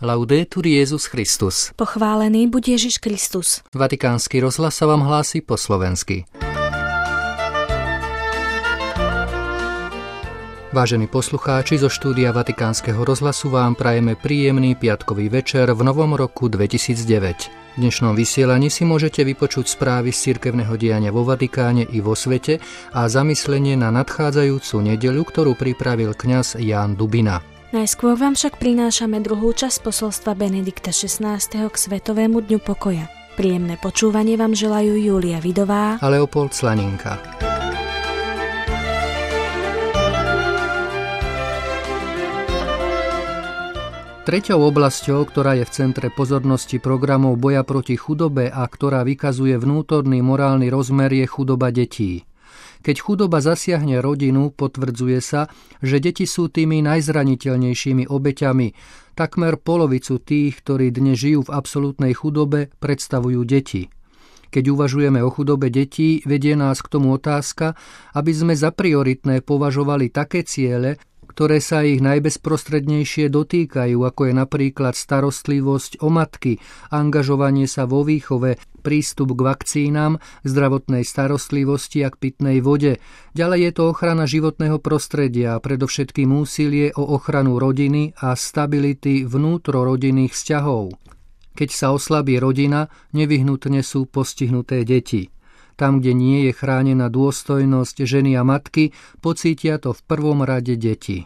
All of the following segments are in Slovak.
Laudetur Jesus Christus. Pochválený buď Ježiš Kristus. Vatikánsky rozhlas sa vám hlási po slovensky. Vážení poslucháči, zo štúdia Vatikánskeho rozhlasu vám prajeme príjemný piatkový večer v novom roku 2009. V dnešnom vysielaní si môžete vypočuť správy z cirkevného diania vo Vatikáne i vo svete a zamyslenie na nadchádzajúcu nedeľu, ktorú pripravil kňaz Ján Dubina. Najskôr vám však prinášame druhú časť posolstva Benedikta XVI k Svetovému dňu pokoja. Príjemné počúvanie vám želajú Júlia Vidová a Leopold Slaninka. Treťou oblasťou, ktorá je v centre pozornosti programov boja proti chudobe a ktorá vykazuje vnútorný morálny rozmer, je chudoba detí. Keď chudoba zasiahne rodinu, potvrdzuje sa, že deti sú tými najzraniteľnejšími obeťami. Takmer polovicu tých, ktorí dnes žijú v absolútnej chudobe, predstavujú deti. Keď uvažujeme o chudobe detí, vedie nás k tomu otázka, aby sme za prioritné považovali také ciele, ktoré sa ich najbezprostrednejšie dotýkajú, ako je napríklad starostlivosť o matky, angažovanie sa vo výchove, prístup k vakcínam, zdravotnej starostlivosti a k pitnej vode. Ďalej je to ochrana životného prostredia a predovšetkým úsilie o ochranu rodiny a stability vnútrorodinných vzťahov. Keď sa oslabí rodina, nevyhnutne sú postihnuté deti. Tam, kde nie je chránená dôstojnosť ženy a matky, pocítia to v prvom rade deti.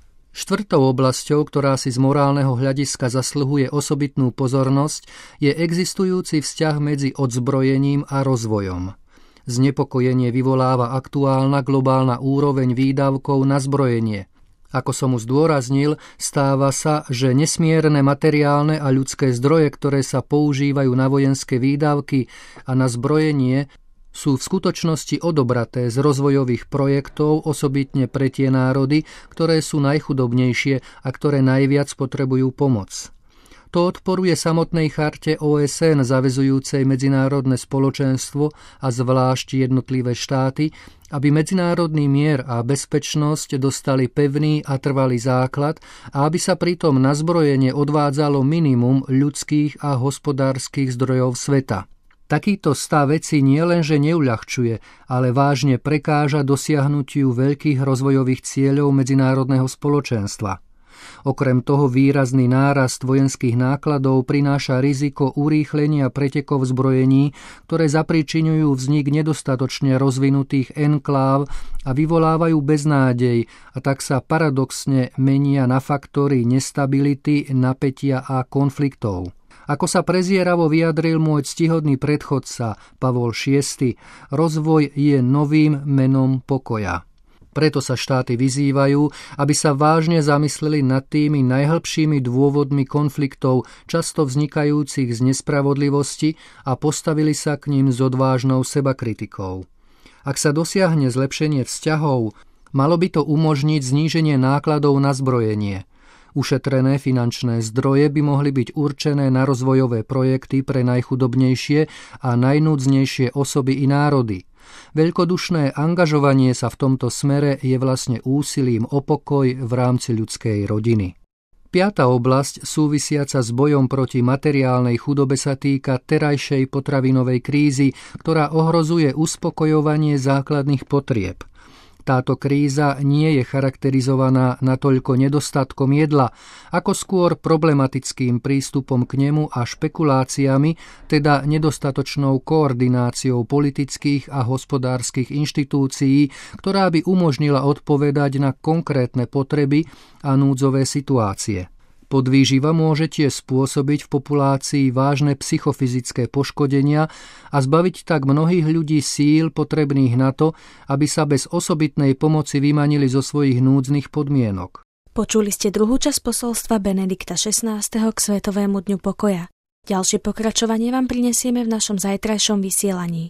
Štvrtou oblasťou, ktorá si z morálneho hľadiska zasluhuje osobitnú pozornosť, je existujúci vzťah medzi odzbrojením a rozvojom. Znepokojenie vyvoláva aktuálna globálna úroveň výdavkov na zbrojenie. Ako som už zdôraznil, stáva sa, že nesmierne materiálne a ľudské zdroje, ktoré sa používajú na vojenské výdavky a na zbrojenie, sú v skutočnosti odobraté z rozvojových projektov osobitne pre tie národy, ktoré sú najchudobnejšie a ktoré najviac potrebujú pomoc. To odporuje samotnej charte OSN zaväzujúcej medzinárodné spoločenstvo a zvlášť jednotlivé štáty, aby medzinárodný mier a bezpečnosť dostali pevný a trvalý základ a aby sa pritom na zbrojenie odvádzalo minimum ľudských a hospodárskych zdrojov sveta. Takýto stav veci nielenže neuľahčuje, ale vážne prekáža dosiahnutiu veľkých rozvojových cieľov medzinárodného spoločenstva. Okrem toho výrazný nárast vojenských nákladov prináša riziko urýchlenia pretekov zbrojení, ktoré zapričiňujú vznik nedostatočne rozvinutých enkláv a vyvolávajú beznádej a tak sa paradoxne menia na faktory nestability, napätia a konfliktov. Ako sa prezieravo vyjadril môj ctihodný predchodca Pavol VI, rozvoj je novým menom pokoja. Preto sa štáty vyzývajú, aby sa vážne zamysleli nad tými najhlbšími dôvodmi konfliktov, často vznikajúcich z nespravodlivosti a postavili sa k nim s odvážnou sebakritikou. Ak sa dosiahne zlepšenie vzťahov, malo by to umožniť zníženie nákladov na zbrojenie. Ušetrené finančné zdroje by mohli byť určené na rozvojové projekty pre najchudobnejšie a najnúdznejšie osoby i národy. Veľkodušné angažovanie sa v tomto smere je vlastne úsilím o pokoj v rámci ľudskej rodiny. Piata oblasť, súvisiaca s bojom proti materiálnej chudobe, sa týka terajšej potravinovej krízy, ktorá ohrozuje uspokojovanie základných potrieb. Táto kríza nie je charakterizovaná natoľko nedostatkom jedla, ako skôr problematickým prístupom k nemu a špekuláciami, teda nedostatočnou koordináciou politických a hospodárskych inštitúcií, ktorá by umožnila odpovedať na konkrétne potreby a núdzové situácie. Podvýživa môže tiež spôsobiť v populácii vážne psychofyzické poškodenia a zbaviť tak mnohých ľudí síl potrebných na to, aby sa bez osobitnej pomoci vymanili zo svojich núdznych podmienok. Počuli ste druhú časť posolstva Benedikta XVI k Svetovému dňu pokoja. Ďalšie pokračovanie vám prinesieme v našom zajtrajšom vysielaní.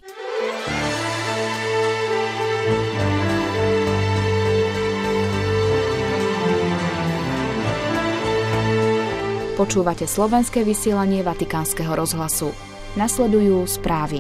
Počúvate slovenské vysielanie Vatikánskeho rozhlasu. Nasledujú správy.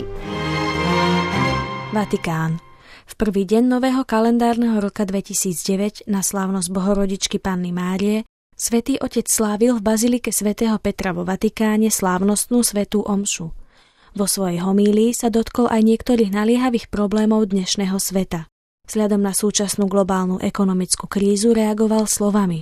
Vatikán. V prvý deň nového kalendárneho roka 2009 na slávnosť Bohorodičky Panny Márie Svätý Otec slávil v bazilike svätého Petra vo Vatikáne slávnostnú svätú omšu. Vo svojej homílii sa dotkol aj niektorých naliehavých problémov dnešného sveta. Vzhľadom na súčasnú globálnu ekonomickú krízu reagoval slovami: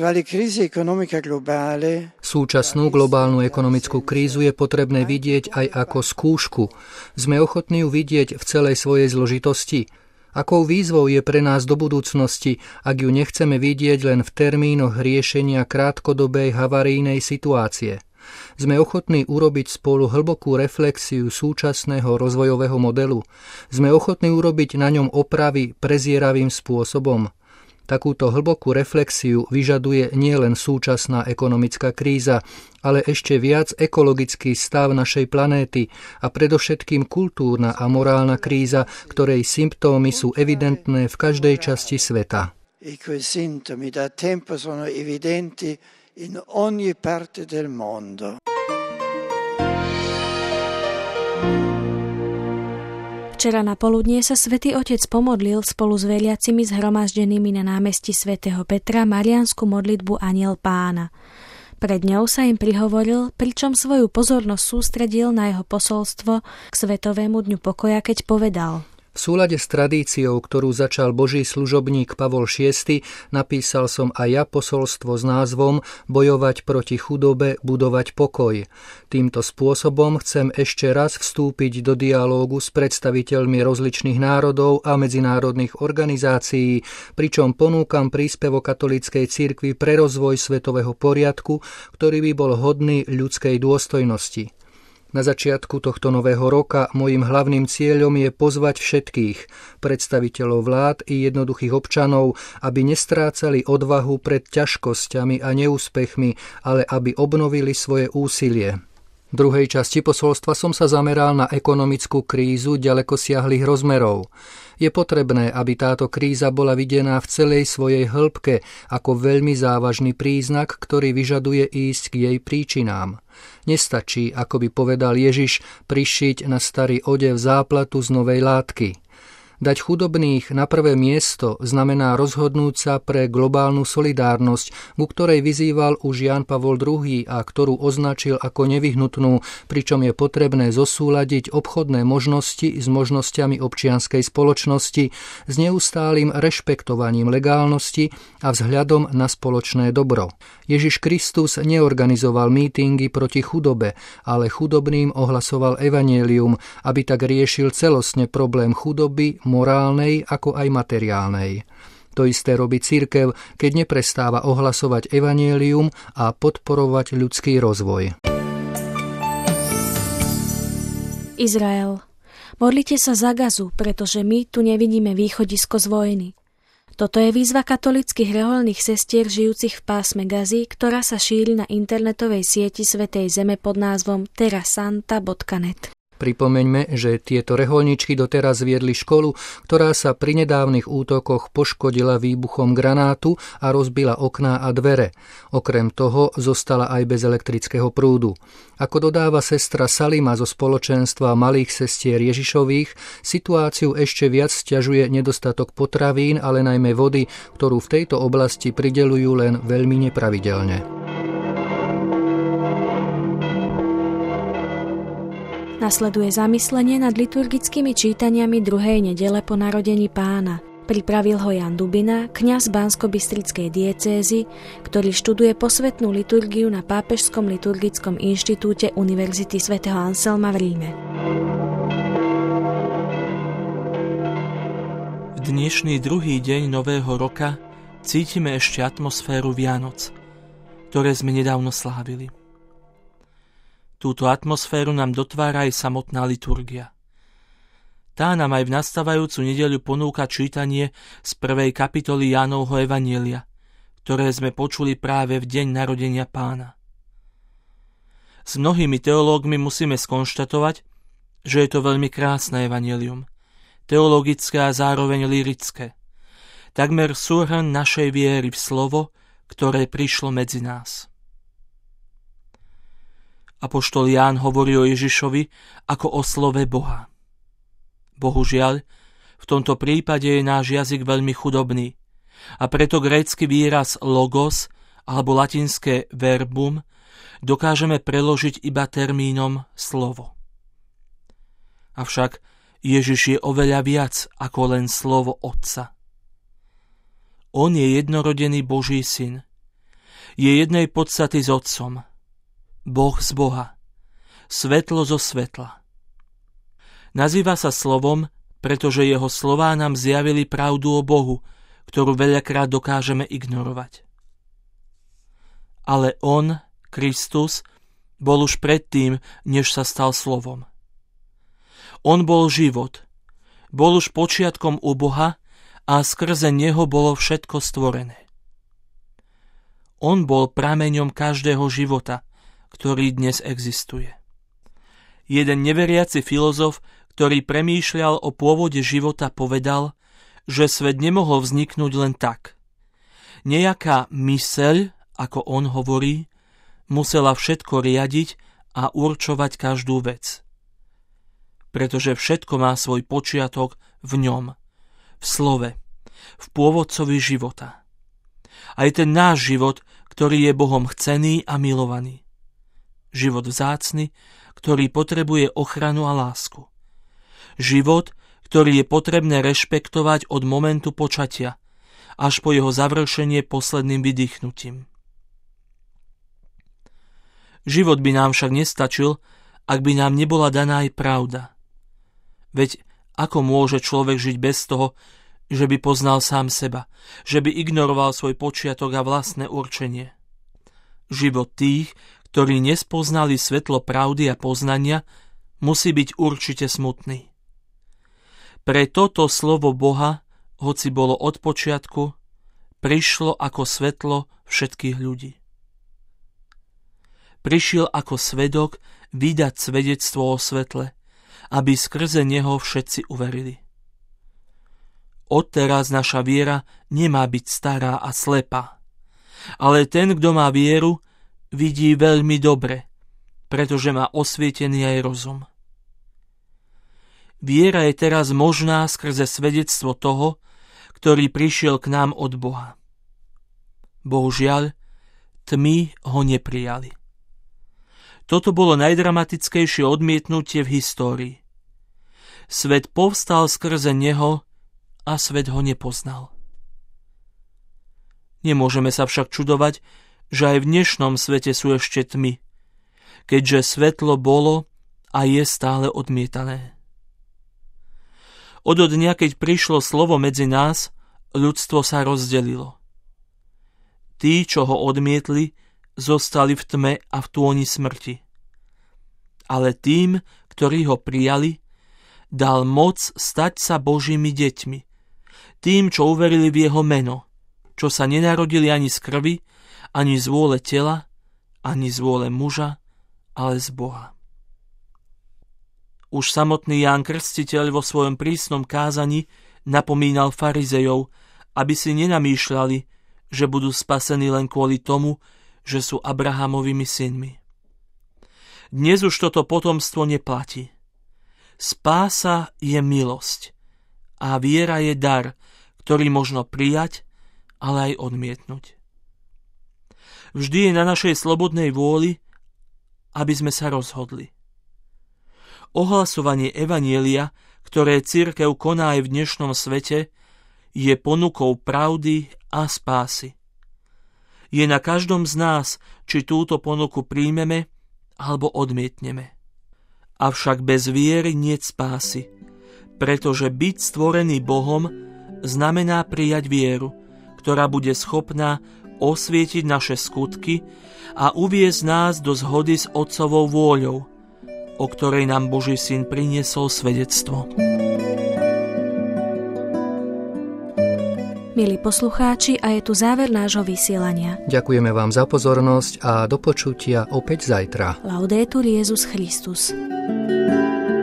Súčasnú globálnu ekonomickú krízu je potrebné vidieť aj ako skúšku. Sme ochotní ju vidieť v celej svojej zložitosti. Akou výzvou je pre nás do budúcnosti, ak ju nechceme vidieť len v termínoch riešenia krátkodobej havarijnej situácie. Sme ochotní urobiť spolu hlbokú reflexiu súčasného rozvojového modelu. Sme ochotní urobiť na ňom opravy prezieravým spôsobom. Takúto hlbokú reflexiu vyžaduje nielen súčasná ekonomická kríza, ale ešte viac ekologický stav našej planéty a predovšetkým kultúrna a morálna kríza, ktorej symptómy sú evidentné v každej časti sveta. In ogni parte del mondo. Včera na poludnie sa Svätý Otec pomodlil spolu s veriacimi zhromaždenými na námestí svätého Petra mariánsku modlitbu Anjel Pána. Pred ňou sa im prihovoril, pričom svoju pozornosť sústredil na jeho posolstvo k Svetovému dňu pokoja, keď povedal: V súlade s tradíciou, ktorú začal Boží služobník Pavol VI, napísal som aj ja posolstvo s názvom Bojovať proti chudobe, budovať pokoj. Týmto spôsobom chcem ešte raz vstúpiť do dialógu s predstaviteľmi rozličných národov a medzinárodných organizácií, pričom ponúkam príspevok katolíckej cirkvi pre rozvoj svetového poriadku, ktorý by bol hodný ľudskej dôstojnosti. Na začiatku tohto nového roka mojím hlavným cieľom je pozvať všetkých, predstaviteľov vlád i jednoduchých občanov, aby nestrácali odvahu pred ťažkosťami a neúspechmi, ale aby obnovili svoje úsilie. V druhej časti posolstva som sa zameral na ekonomickú krízu ďalekosiahlych rozmerov. Je potrebné, aby táto kríza bola videná v celej svojej hĺbke ako veľmi závažný príznak, ktorý vyžaduje ísť k jej príčinám. Nestačí, ako by povedal Ježiš, prišiť na starý odev záplatu z novej látky. Dať chudobných na prvé miesto znamená rozhodnúť sa pre globálnu solidárnosť, ku ktorej vyzýval už Ján Pavol II a ktorú označil ako nevyhnutnú, pričom je potrebné zosúladiť obchodné možnosti s možnosťami občianskej spoločnosti, s neustálym rešpektovaním legálnosti a vzhľadom na spoločné dobro. Ježiš Kristus neorganizoval mítingy proti chudobe, ale chudobným ohlasoval evanjelium, aby tak riešil celostne problém chudoby, morálnej ako aj materiálnej. To isté robí cirkev, keď neprestáva ohlasovať evanjelium a podporovať ľudský rozvoj. Izrael. Modlite sa za Gazu, pretože my tu nevidíme východisko z vojny. Toto je výzva katolíckych rehoľných sestier žijúcich v pásme Gazy, ktorá sa šíri na internetovej sieti Svätej Zeme pod názvom terasanta.net. Pripomeňme, že tieto rehoľničky doteraz viedli školu, ktorá sa pri nedávnych útokoch poškodila výbuchom granátu a rozbila okná a dvere. Okrem toho zostala aj bez elektrického prúdu. Ako dodáva sestra Salima zo spoločenstva malých sestier Ježišových, situáciu ešte viac sťažuje nedostatok potravín, ale najmä vody, ktorú v tejto oblasti prideľujú len veľmi nepravidelne. Nasleduje zamyslenie nad liturgickými čítaniami druhej nedele po narodení Pána. Pripravil ho Jan Dubina, kňaz Banskobystrickej diecézy, ktorý študuje posvätnú liturgiu na Pápežskom liturgickom inštitúte Univerzity svätého Anselma v Ríme. V dnešný druhý deň nového roka cítime ešte atmosféru Vianoc, ktoré sme nedávno slávili. Túto atmosféru nám dotvára aj samotná liturgia. Tá nám aj v nastávajúcu nedeľu ponúka čítanie z 1. kapitoly Jánovho evanjelia, ktoré sme počuli práve v deň narodenia Pána. S mnohými teológmi musíme skonštatovať, že je to veľmi krásne evanjelium, teologické a zároveň lyrické, takmer súhrn našej viery v slovo, ktoré prišlo medzi nás. Apoštol Ján hovorí o Ježišovi ako o slove Boha. Bohužiaľ, v tomto prípade je náš jazyk veľmi chudobný a preto grécky výraz logos alebo latinské verbum dokážeme preložiť iba termínom slovo. Avšak Ježiš je oveľa viac ako len slovo Otca. On je jednorodený Boží syn. Je jednej podstaty s Otcom. Boh z Boha. Svetlo zo svetla. Nazýva sa slovom, pretože jeho slová nám zjavili pravdu o Bohu, ktorú veľakrát dokážeme ignorovať. Ale on, Kristus, bol už predtým, než sa stal slovom. On bol život, bol už počiatkom u Boha a skrze neho bolo všetko stvorené. On bol prameňom každého života, ktorý dnes existuje. Jeden neveriaci filozof, ktorý premýšľal o pôvode života, povedal, že svet nemohol vzniknúť len tak. Nejaká myseľ, ako on hovorí, musela všetko riadiť a určovať každú vec. Pretože všetko má svoj počiatok v ňom, v slove, v pôvodcovi života. Aj ten náš život, ktorý je Bohom chcený a milovaný. Život vzácny, ktorý potrebuje ochranu a lásku. Život, ktorý je potrebné rešpektovať od momentu počatia, až po jeho završenie posledným vydýchnutím. Život by nám však nestačil, ak by nám nebola daná aj pravda. Veď ako môže človek žiť bez toho, že by poznal sám seba, že by ignoroval svoj počiatok a vlastné určenie? Život tých, ktorí nespoznali svetlo pravdy a poznania, musí byť určite smutný. Pre toto slovo Boha, hoci bolo od počiatku, prišlo ako svetlo všetkých ľudí. Prišiel ako svedok vydať svedectvo o svetle, aby skrze neho všetci uverili. Odteraz naša viera nemá byť stará a slepá, ale ten, kto má vieru, vidí veľmi dobre, pretože má osvietený aj rozum. Viera je teraz možná skrze svedectvo toho, ktorý prišiel k nám od Boha. Bohužiaľ, tmy ho neprijali. Toto bolo najdramatickejšie odmietnutie v histórii. Svet povstal skrze neho a svet ho nepoznal. Nemôžeme sa však čudovať, že aj v dnešnom svete sú ešte tmy, keďže svetlo bolo a je stále odmietané. Od dňa, keď prišlo slovo medzi nás, ľudstvo sa rozdelilo. Tí, čo ho odmietli, zostali v tme a v tôni smrti. Ale tým, ktorí ho prijali, dal moc stať sa Božími deťmi. Tým, čo uverili v jeho meno, čo sa nenarodili ani z krvi, ani z vôle tela, ani z vôle muža, ale z Boha. Už samotný Ján Krstiteľ vo svojom prísnom kázaní napomínal farizejov, aby si nenamýšľali, že budú spasení len kvôli tomu, že sú Abrahamovými synmi. Dnes už toto potomstvo neplatí. Spása je milosť a viera je dar, ktorý možno prijať, ale aj odmietnúť. Vždy je na našej slobodnej vôli, aby sme sa rozhodli. Ohlasovanie evanjelia, ktoré cirkev koná aj v dnešnom svete, je ponukou pravdy a spásy. Je na každom z nás, či túto ponuku príjmeme alebo odmietneme. Avšak bez viery niet spásy, pretože byť stvorený Bohom znamená prijať vieru, ktorá bude schopná osvietiť naše skutky a uviesť nás do zhody s Otcovou vôľou, o ktorej nám Boží syn priniesol svedectvo. Milí poslucháči, a je tu záver nášho vysielania. Ďakujeme vám za pozornosť a do počutia opäť zajtra. Laudetur Jesus Christus.